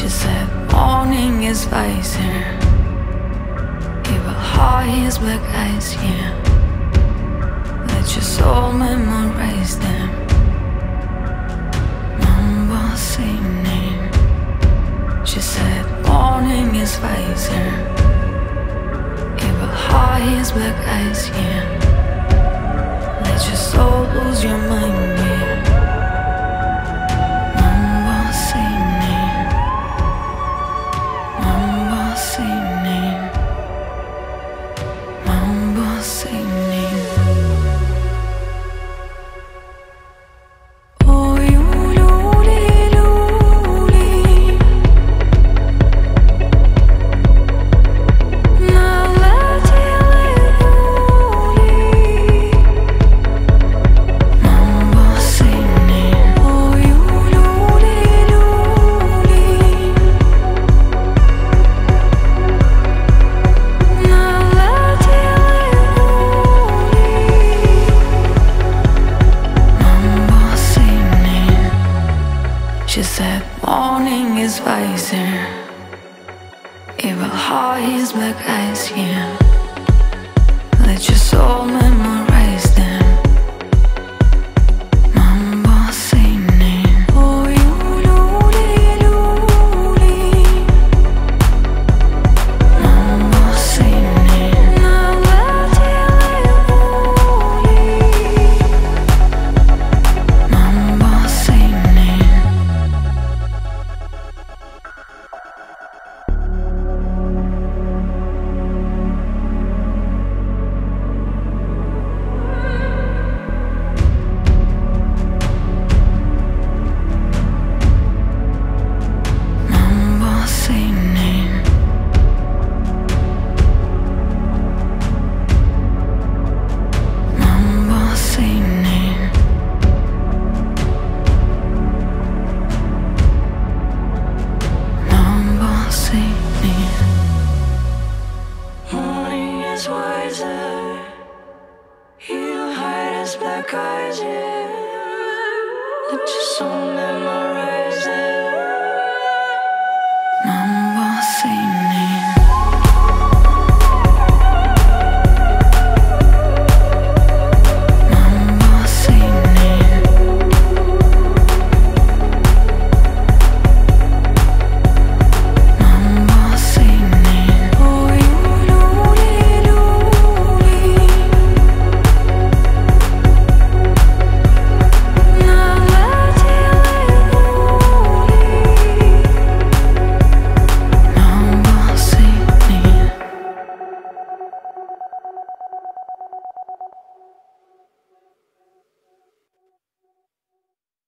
She said, morning is vice here. Evil heart, his black eyes, yeah. Let your soul memorize them. Mambo singing. She said, morning is vice here. Evil heart, his black eyes, yeah. Let your soul lose your mind, yeah. Mambo singing. Mambo singing. Mambo singing. Oh, you luli luli. She said, morning is wiser. Evil heart, his black eyes, yeah. Let your soul memorize them. Mambo singing. Oh, you luli luli. Mambo singing. Mambo singing. Mambo singing. Mambo singing. Mambo singing. Morning is wiser. He'll hide his black eyes, yeah. Let your soul memorize.